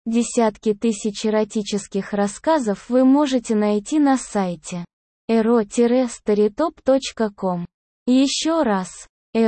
Десятки тысяч эротических рассказов вы можете найти на сайте ero-storytop.com. Еще раз,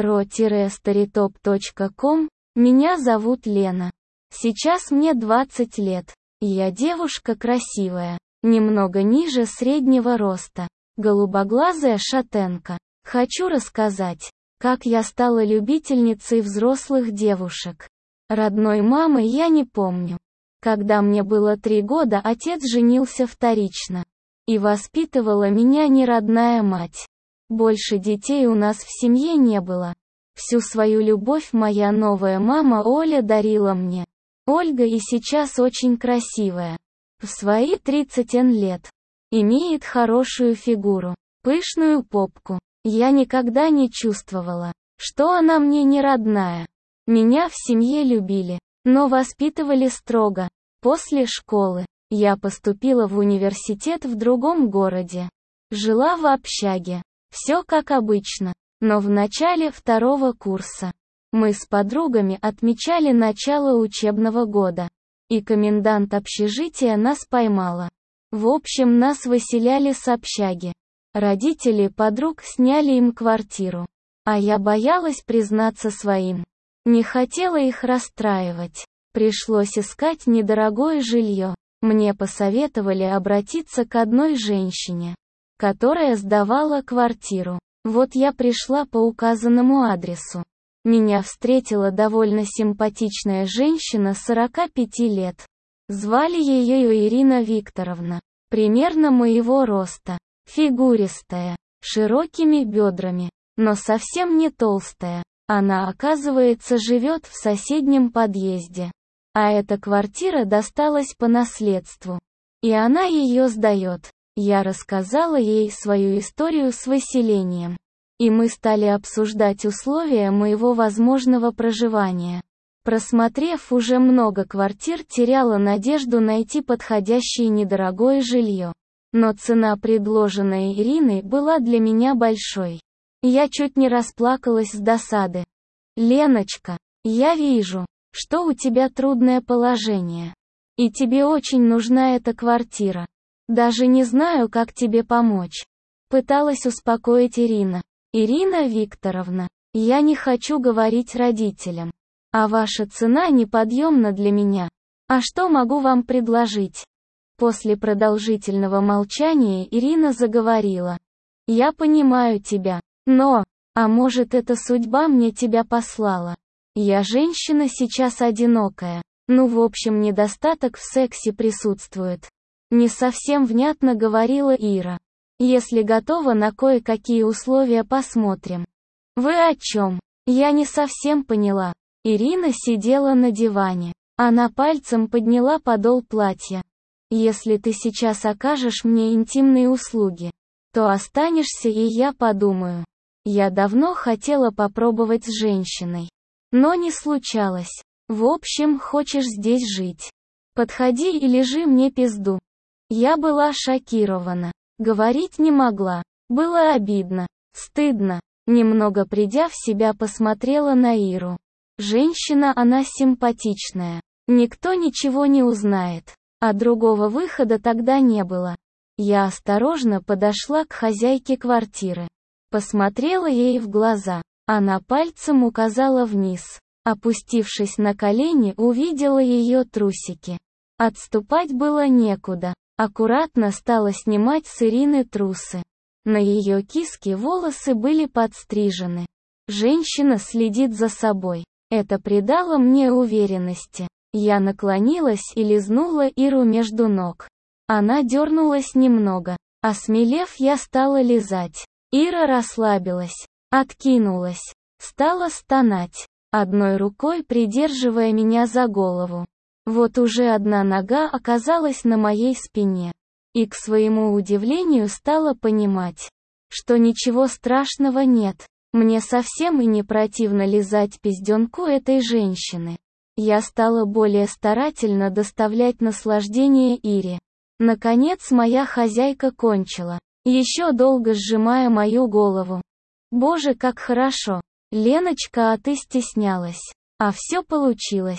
ero-storytop.com. Меня зовут Лена. Сейчас мне 20 лет. Я девушка красивая, немного ниже среднего роста, голубоглазая шатенка. Хочу рассказать, как я стала любительницей взрослых девушек. Родной мамы я не помню. Когда мне было 3 года, отец женился вторично. И воспитывала меня неродная мать. Больше детей у нас в семье не было. Всю свою любовь моя новая мама Оля дарила мне. Ольга и сейчас очень красивая. В свои 30 лет. Имеет хорошую фигуру, пышную попку. Я никогда не чувствовала, что она мне не родная. Меня в семье любили, но воспитывали строго. После школы я поступила в университет в другом городе. Жила в общаге. Все как обычно, но в начале 2-го курса мы с подругами отмечали начало учебного года, и комендант общежития нас поймала. В общем, нас выселяли с общаги. Родители подруг сняли им квартиру, а я боялась признаться своим. Не хотела их расстраивать. Пришлось искать недорогое жилье. Мне посоветовали обратиться к одной женщине, которая сдавала квартиру. Вот я пришла по указанному адресу. Меня встретила довольно симпатичная женщина 45 лет. Звали ее Ирина Викторовна. Примерно моего роста. Фигуристая, широкими бедрами, но совсем не толстая. Она, оказывается, живет в соседнем подъезде. А эта квартира досталась по наследству. И она ее сдает. Я рассказала ей свою историю с выселением. И мы стали обсуждать условия моего возможного проживания. Просмотрев уже много квартир, теряла надежду найти подходящее недорогое жилье. Но цена, предложенная Ириной, была для меня большой. Я чуть не расплакалась с досады. «Леночка, я вижу, что у тебя трудное положение. И тебе очень нужна эта квартира. Даже не знаю, как тебе помочь». Пыталась успокоить Ирина. «Ирина Викторовна, я не хочу говорить родителям. А ваша цена неподъемна для меня. А что могу вам предложить?» После продолжительного молчания Ирина заговорила. «Я понимаю тебя, но, а может, это судьба мне тебя послала? Я женщина сейчас одинокая. Ну, в общем, недостаток в сексе присутствует». Не совсем внятно говорила Ира. «Если готова на кое-какие условия, посмотрим». «Вы о чем?» Я не совсем поняла. Ирина сидела на диване. Она пальцем подняла подол платья. «Если ты сейчас окажешь мне интимные услуги, то останешься, и я подумаю. Я давно хотела попробовать с женщиной. Но не случалось. В общем, хочешь здесь жить? Подходи и лежи мне пизду». Я была шокирована. Говорить не могла. Было обидно. Стыдно. Немного придя в себя, посмотрела на Иру. Женщина она симпатичная. Никто ничего не узнает. А другого выхода тогда не было. Я осторожно подошла к хозяйке квартиры. Посмотрела ей в глаза. Она пальцем указала вниз. Опустившись на колени, увидела ее трусики. Отступать было некуда. Аккуратно стала снимать с Ирины трусы. На ее киске волосы были подстрижены. Женщина следит за собой. Это придало мне уверенности. Я наклонилась и лизнула Иру между ног. Она дернулась немного. Осмелев, я стала лизать. Ира расслабилась, откинулась, стала стонать, одной рукой придерживая меня за голову. Вот уже одна нога оказалась на моей спине. И к своему удивлению стала понимать, что ничего страшного нет. Мне совсем и не противно лизать пизденку этой женщины. Я стала более старательно доставлять наслаждение Ире. Наконец моя хозяйка кончила, еще долго сжимая мою голову. Боже, как хорошо. Леночка, а ты стеснялась. А все получилось.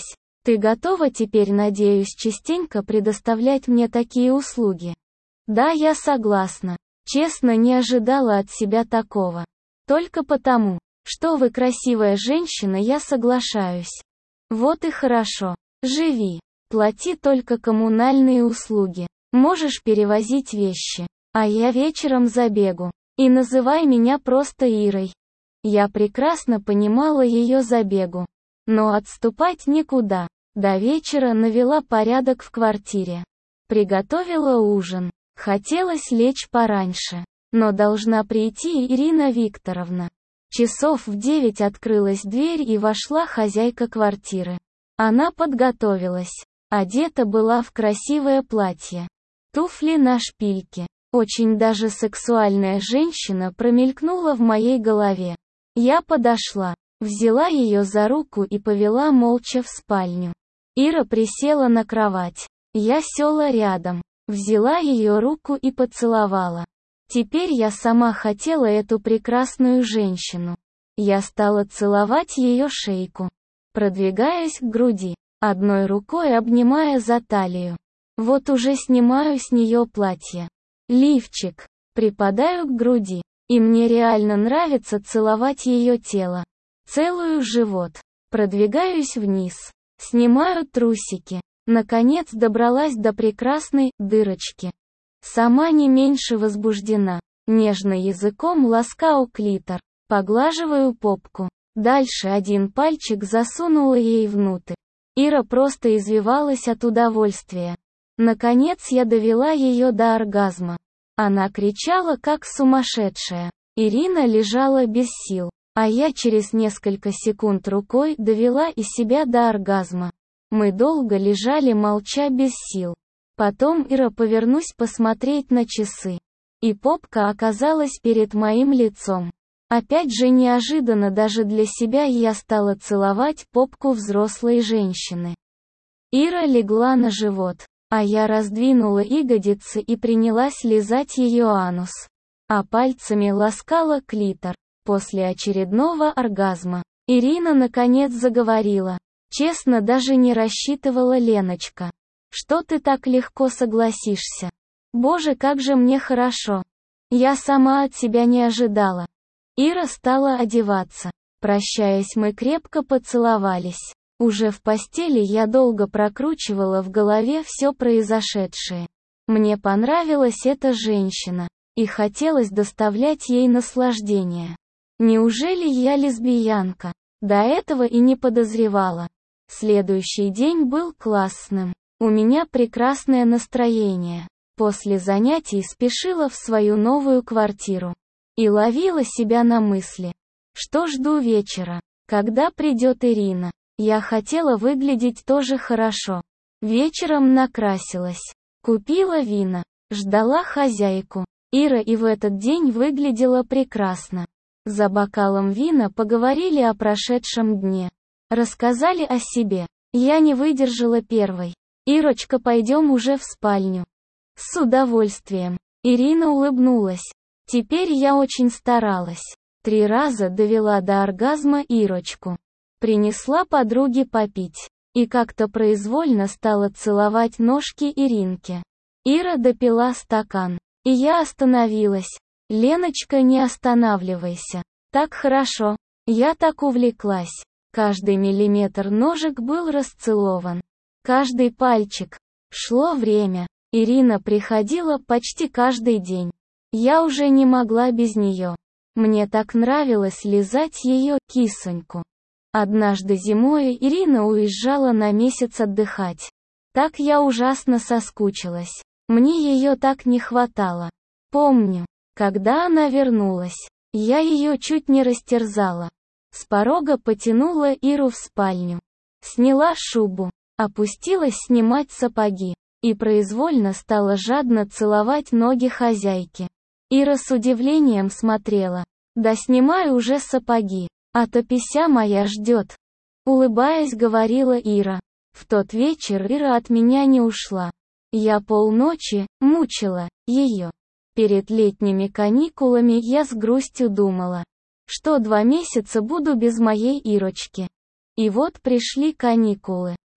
Ты готова теперь, надеюсь, частенько предоставлять мне такие услуги? Да, я согласна. Честно, не ожидала от себя такого. Только потому, что вы красивая женщина, я соглашаюсь. Вот и хорошо. Живи. Плати только коммунальные услуги. Можешь перевозить вещи. А я вечером забегу. И называй меня просто Ирой. Я прекрасно понимала ее забегу. Но отступать никуда. До вечера навела порядок в квартире. Приготовила ужин. Хотелось лечь пораньше. Но должна прийти Ирина Викторовна. Часов в 9 открылась дверь и вошла хозяйка квартиры. Она подготовилась. Одета была в красивое платье. Туфли на шпильке. Очень даже сексуальная женщина промелькнула в моей голове. Я подошла, взяла ее за руку и повела молча в спальню. Ира присела на кровать. Я села рядом, взяла ее руку и поцеловала. Теперь я сама хотела эту прекрасную женщину. Я стала целовать ее шейку, продвигаясь к груди, одной рукой обнимая за талию. Вот уже снимаю с нее платье. Лифчик. Припадаю к груди. И мне реально нравится целовать ее тело. Целую живот. Продвигаюсь вниз. Снимаю трусики. Наконец добралась до прекрасной дырочки. Сама не меньше возбуждена. Нежно языком ласкаю клитор. Поглаживаю попку. Дальше один пальчик засунула ей внутрь. Ира просто извивалась от удовольствия. Наконец я довела ее до оргазма. Она кричала как сумасшедшая. Ирина лежала без сил. А я через несколько секунд рукой довела и себя до оргазма. Мы долго лежали молча без сил. Потом Ира повернулась посмотреть на часы. И попка оказалась перед моим лицом. Опять же неожиданно даже для себя я стала целовать попку взрослой женщины. Ира легла на живот, а я раздвинула ягодицы и принялась лизать ее анус. А пальцами ласкала клитор. После очередного оргазма Ирина наконец заговорила. Честно, даже не рассчитывала, Леночка. Что ты так легко согласишься? Боже, как же мне хорошо. Я сама от себя не ожидала. Ира стала одеваться. Прощаясь, мы крепко поцеловались. Уже в постели я долго прокручивала в голове все произошедшее. Мне понравилась эта женщина. И хотелось доставлять ей наслаждение. Неужели я лесбиянка? До этого и не подозревала. Следующий день был классным. У меня прекрасное настроение. После занятий спешила в свою новую квартиру. И ловила себя на мысли, что жду вечера, когда придет Ирина. Я хотела выглядеть тоже хорошо. Вечером накрасилась. Купила вина. Ждала хозяйку. Ира и в этот день выглядела прекрасно. За бокалом вина поговорили о прошедшем дне. Рассказали о себе. Я не выдержала первой. «Ирочка, пойдем уже в спальню». С удовольствием. Ирина улыбнулась. Теперь я очень старалась. 3 раза довела до оргазма Ирочку. Принесла подруге попить. И как-то произвольно стала целовать ножки Иринке. Ира допила стакан. И я остановилась. «Леночка, не останавливайся. Так хорошо». Я так увлеклась. Каждый миллиметр ножек был расцелован. Каждый пальчик. Шло время. Ирина приходила почти каждый день. Я уже не могла без нее. Мне так нравилось лизать ее кисоньку. Однажды зимой Ирина уезжала на месяц отдыхать. Так я ужасно соскучилась. Мне ее так не хватало. Помню, когда она вернулась, я ее чуть не растерзала. С порога потянула Иру в спальню. Сняла шубу, опустилась снимать сапоги. И произвольно стала жадно целовать ноги хозяйки. Ира с удивлением смотрела. «Да снимай уже сапоги, а то пися моя ждет». Улыбаясь, говорила Ира. В тот вечер Ира от меня не ушла. Я полночи мучила ее. Перед летними каникулами я с грустью думала, что 2 месяца буду без моей Ирочки. И вот пришли каникулы.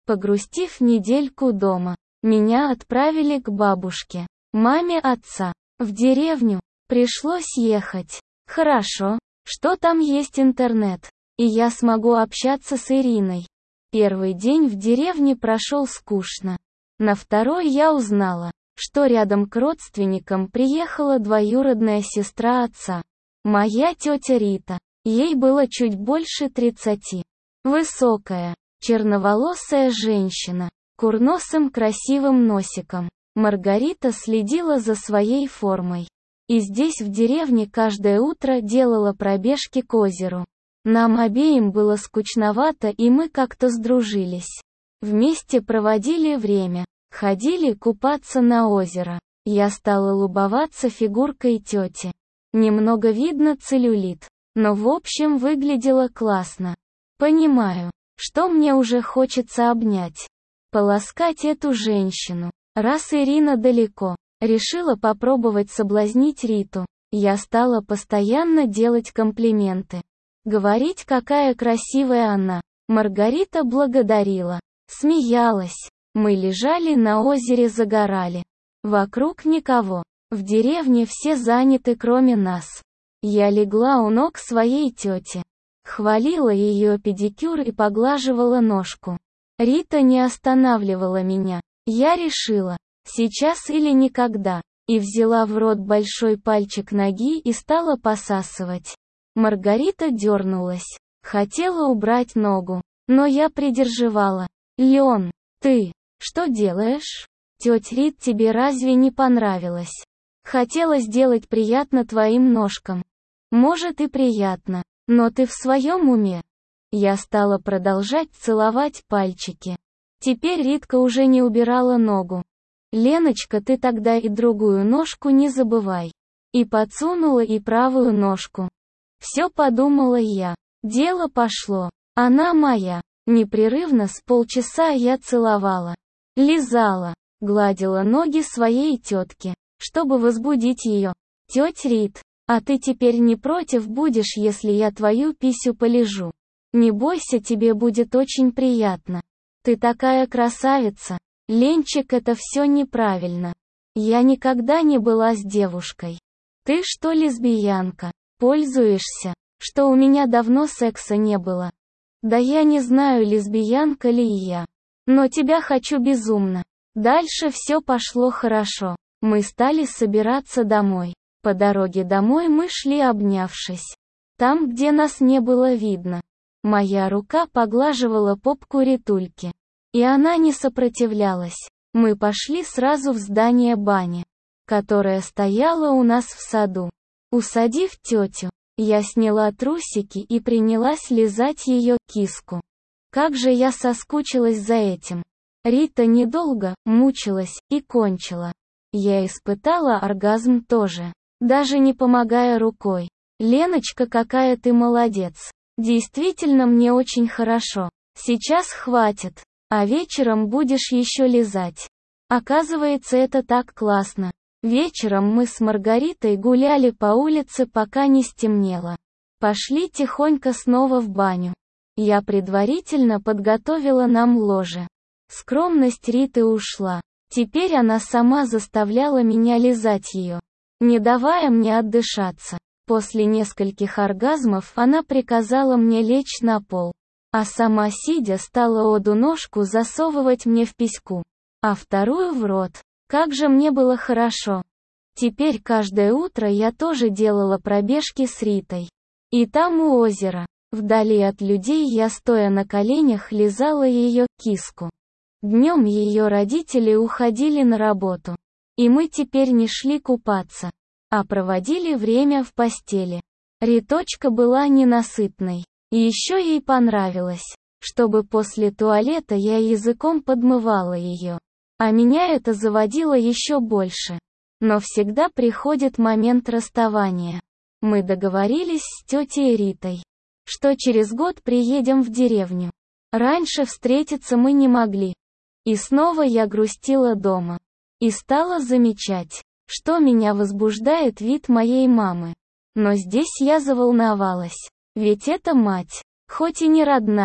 Погрустив недельку дома, меня отправили к бабушке, маме отца, в деревню. Пришлось ехать. Хорошо, что там есть интернет, и я смогу общаться с Ириной. Первый день в деревне прошел скучно. На второй я узнала, что рядом к родственникам приехала двоюродная сестра отца. Моя тетя Рита. Ей было чуть больше 30. Высокая, черноволосая женщина, курносым красивым носиком. Маргарита следила за своей формой. И здесь в деревне каждое утро делала пробежки к озеру. Нам обеим было скучновато, и мы как-то сдружились. Вместе проводили время, ходили купаться на озеро. Я стала любоваться фигуркой тети. Немного видно целлюлит, но в общем выглядела классно. Понимаю, что мне уже хочется обнять, поласкать эту женщину. Раз Ирина далеко, решила попробовать соблазнить Риту. Я стала постоянно делать комплименты. Говорить, какая красивая она. Маргарита благодарила, смеялась. Мы лежали на озере, загорали. Вокруг никого. В деревне все заняты, кроме нас. Я легла у ног своей тети. Хвалила ее педикюр и поглаживала ножку. Рита не останавливала меня. Я решила, сейчас или никогда, и взяла в рот большой пальчик ноги и стала посасывать. Маргарита дернулась, хотела убрать ногу, но я придерживала. «Леон, ты что делаешь? Тетя Рит тебе разве не понравилось? Хотела сделать приятно твоим ножкам. Может и приятно, но ты в своем уме?» Я стала продолжать целовать пальчики. Теперь Ритка уже не убирала ногу. «Леночка, ты тогда и другую ножку не забывай». И подсунула и правую ножку. Все подумала я. Дело пошло. Она моя. Непрерывно с полчаса я целовала, лизала, гладила ноги своей тетки, чтобы возбудить ее. «Тетя Рит, а ты теперь не против будешь, если я твою писю полижу? Не бойся, тебе будет очень приятно. Ты такая красавица». «Ленчик, это все неправильно. Я никогда не была с девушкой. Ты что, лесбиянка? Пользуешься, что у меня давно секса не было?» «Да я не знаю, лесбиянка ли я. Но тебя хочу безумно». Дальше все пошло хорошо. Мы стали собираться домой. По дороге домой мы шли, обнявшись. Там, где нас не было видно. Моя рука поглаживала попку Ритульки. И она не сопротивлялась. Мы пошли сразу в здание бани, которое стояло у нас в саду. Усадив тетю, я сняла трусики и принялась лизать ее киску. Как же я соскучилась за этим. Рита недолго мучилась и кончила. Я испытала оргазм тоже, даже не помогая рукой. «Леночка, какая ты молодец. Действительно, мне очень хорошо. Сейчас хватит, а вечером будешь еще лизать». Оказывается, это так классно. Вечером мы с Маргаритой гуляли по улице, пока не стемнело. Пошли тихонько снова в баню. Я предварительно подготовила нам ложе. Скромность Риты ушла. Теперь она сама заставляла меня лизать ее, не давая мне отдышаться. После нескольких оргазмов она приказала мне лечь на пол, а сама, сидя, стала одну ножку засовывать мне в письку, а вторую в рот. Как же мне было хорошо. Теперь каждое утро я тоже делала пробежки с Ритой. И там у озера, вдали от людей, я стоя на коленях лизала ее киску. Днем ее родители уходили на работу. И мы теперь не шли купаться, а проводили время в постели. Риточка была ненасытной. И еще ей понравилось, чтобы после туалета я языком подмывала ее. А меня это заводило еще больше. Но всегда приходит момент расставания. Мы договорились с тетей Ритой, что через год приедем в деревню. Раньше встретиться мы не могли. И снова я грустила дома. И стала замечать, что меня возбуждает вид моей мамы. Но здесь я заволновалась. Ведь это мать, хоть и не родная,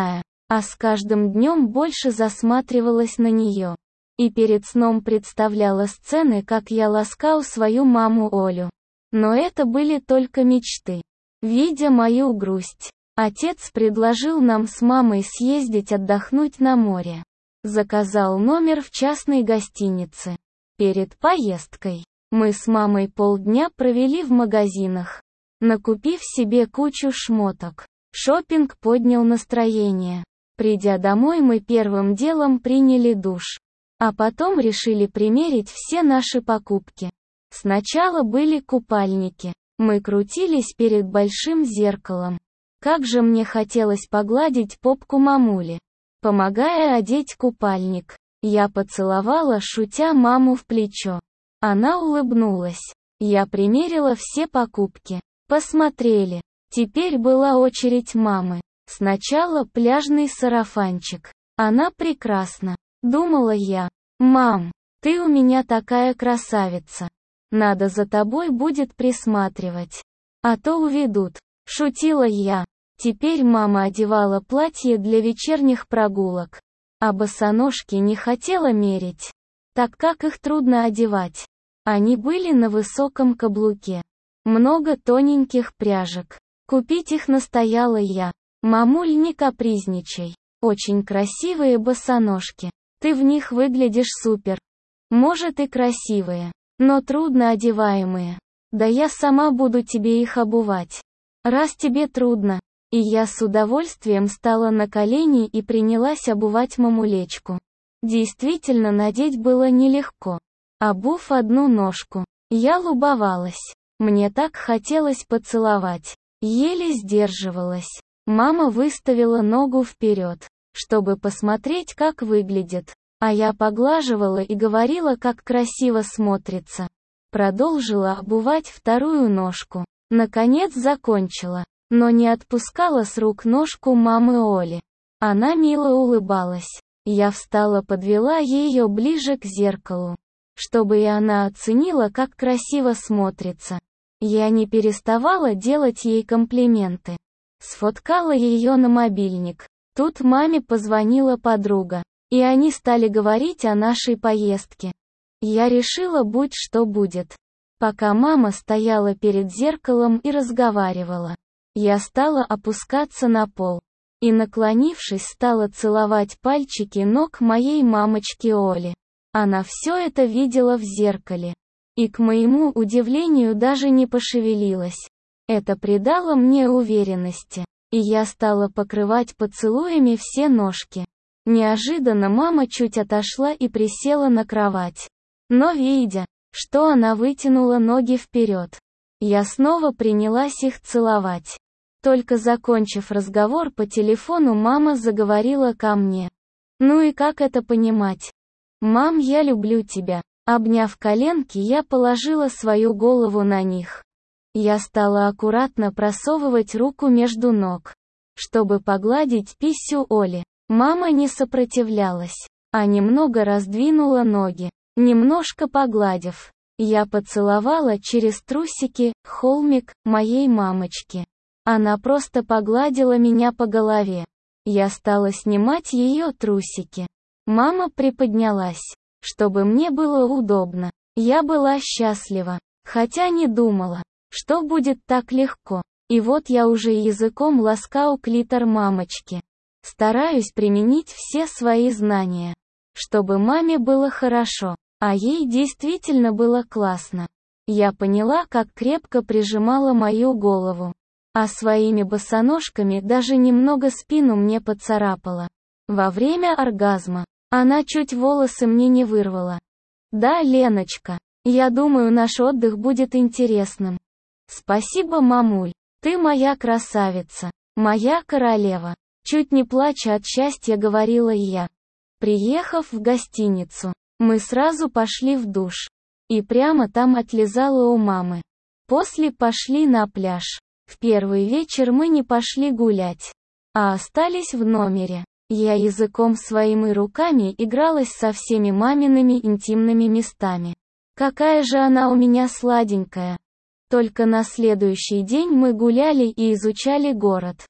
а с каждым днем больше засматривалась на нее. И перед сном представляла сцены, как я ласкал свою маму Олю. Но это были только мечты. Видя мою грусть, отец предложил нам с мамой съездить отдохнуть на море. Заказал номер в частной гостинице. Перед поездкой мы с мамой полдня провели в магазинах, накупив себе кучу шмоток. Шопинг поднял настроение. Придя домой, мы первым делом приняли душ. А потом решили примерить все наши покупки. Сначала были купальники. Мы крутились перед большим зеркалом. Как же мне хотелось погладить попку мамули. Помогая одеть купальник, я поцеловала, шутя, маму в плечо. Она улыбнулась. Я примерила все покупки. Посмотрели. Теперь была очередь мамы. Сначала пляжный сарафанчик. Она прекрасна. Думала я. Мам, ты у меня такая красавица. Надо за тобой будет присматривать. А то уведут. Шутила я. Теперь мама одевала платье для вечерних прогулок. А босоножки не хотела мерить, так как их трудно одевать. Они были на высоком каблуке. Много тоненьких пряжек. Купить их настояла я. Мамуль, не капризничай. Очень красивые босоножки. Ты в них выглядишь супер. Может и красивые, но трудно одеваемые. Да я сама буду тебе их обувать. Раз тебе трудно. И я с удовольствием стала на колени и принялась обувать мамулечку. Действительно, надеть было нелегко. Обув одну ножку, я любовалась. Мне так хотелось поцеловать. Еле сдерживалась. Мама выставила ногу вперед, чтобы посмотреть, как выглядит. А я поглаживала и говорила, как красиво смотрится. Продолжила обувать вторую ножку. Наконец закончила. Но не отпускала с рук ножку мамы Оли. Она мило улыбалась. Я встала, подвела ее ближе к зеркалу, чтобы и она оценила, как красиво смотрится. Я не переставала делать ей комплименты. Сфоткала ее на мобильник. Тут маме позвонила подруга, и они стали говорить о нашей поездке. Я решила, будь что будет. Пока мама стояла перед зеркалом и разговаривала, я стала опускаться на пол. И, наклонившись, стала целовать пальчики ног моей мамочки Оли. Она все это видела в зеркале. И, к моему удивлению, даже не пошевелилась. Это придало мне уверенности. И я стала покрывать поцелуями все ножки. Неожиданно мама чуть отошла и присела на кровать. Но видя, что она вытянула ноги вперед, я снова принялась их целовать. Только закончив разговор по телефону, мама заговорила ко мне. Ну и как это понимать? Мам, я люблю тебя. Обняв коленки, я положила свою голову на них. Я стала аккуратно просовывать руку между ног, чтобы погладить писю Оли. Мама не сопротивлялась, а немного раздвинула ноги. Немножко погладив, я поцеловала через трусики холмик моей мамочки. Она просто погладила меня по голове. Я стала снимать ее трусики. Мама приподнялась, чтобы мне было удобно. Я была счастлива, хотя не думала, что будет так легко. И вот я уже языком ласкаю клитор мамочки. Стараюсь применить все свои знания, чтобы маме было хорошо, а ей действительно было классно. Я поняла, как крепко прижимала мою голову, а своими босоножками даже немного спину мне поцарапала. Во время оргазма она чуть волосы мне не вырвала. Да, Леночка, я думаю, наш отдых будет интересным. Спасибо, мамуль, ты моя красавица, моя королева. Чуть не плача от счастья, говорила я. Приехав в гостиницу, мы сразу пошли в душ. И прямо там отлизала у мамы. После пошли на пляж. В первый вечер мы не пошли гулять, а остались в номере. Я языком своим и руками игралась со всеми мамиными интимными местами. Какая же она у меня сладенькая. Только на следующий день мы гуляли и изучали город.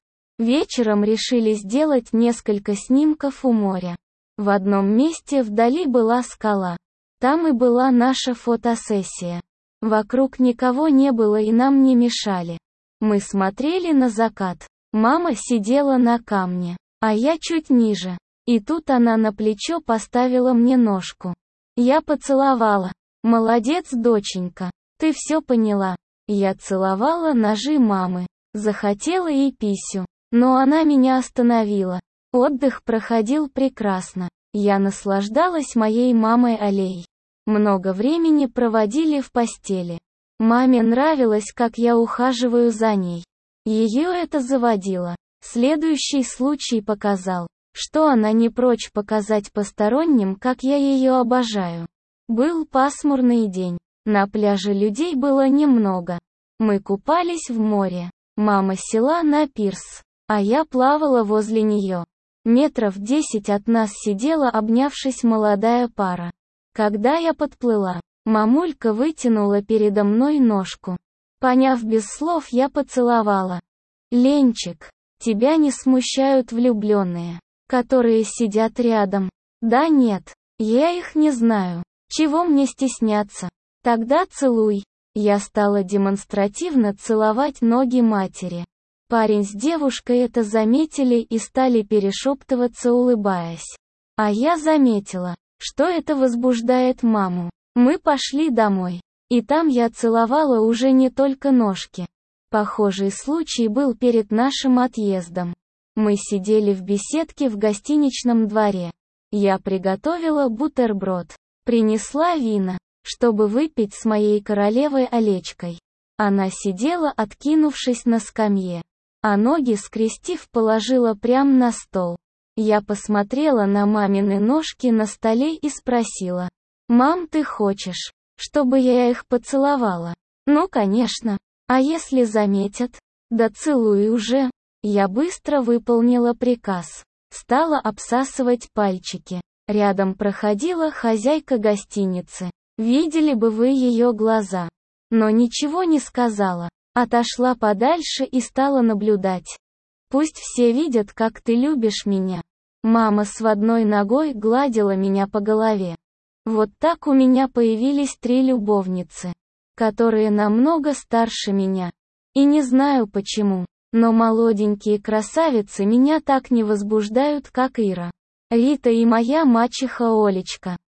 Вечером решили сделать несколько снимков у моря. В одном месте вдали была скала. Там и была наша фотосессия. Вокруг никого не было и нам не мешали. Мы смотрели на закат. Мама сидела на камне, а я чуть ниже. И тут она на плечо поставила мне ножку. Я поцеловала. «Молодец, доченька, ты все поняла». Я целовала ножи мамы. Захотела ей писю. Но она меня остановила. Отдых проходил прекрасно. Я наслаждалась моей мамой Алей. Много времени проводили в постели. Маме нравилось, как я ухаживаю за ней. Ее это заводило. Следующий случай показал, что она не прочь показать посторонним, как я ее обожаю. Был пасмурный день. На пляже людей было немного. Мы купались в море. Мама села на пирс, а я плавала возле нее. Метров 10 от нас сидела, обнявшись, молодая пара. Когда я подплыла, мамулька вытянула передо мной ножку. Поняв без слов, я поцеловала. «Ленчик, тебя не смущают влюбленные, которые сидят рядом?» «Да нет, я их не знаю. Чего мне стесняться? Тогда целуй». Я стала демонстративно целовать ноги матери. Парень с девушкой это заметили и стали перешептываться, улыбаясь. А я заметила, что это возбуждает маму. Мы пошли домой. И там я целовала уже не только ножки. Похожий случай был перед нашим отъездом. Мы сидели в беседке в гостиничном дворе. Я приготовила бутерброд. Принесла вина, чтобы выпить с моей королевой Олечкой. Она сидела, откинувшись на скамье, а ноги скрестив положила прямо на стол. Я посмотрела на мамины ножки на столе и спросила: «Мам, ты хочешь, чтобы я их поцеловала?» «Ну, конечно. А если заметят?» «Да целуй уже». Я быстро выполнила приказ. Стала обсасывать пальчики. Рядом проходила хозяйка гостиницы. Видели бы вы ее глаза. Но ничего не сказала. Отошла подальше и стала наблюдать. Пусть все видят, как ты любишь меня. Мама с одной ногой гладила меня по голове. Вот так у меня появились 3 любовницы, которые намного старше меня. И не знаю почему, но молоденькие красавицы меня так не возбуждают, как Ира, Рита и моя мачеха Олечка.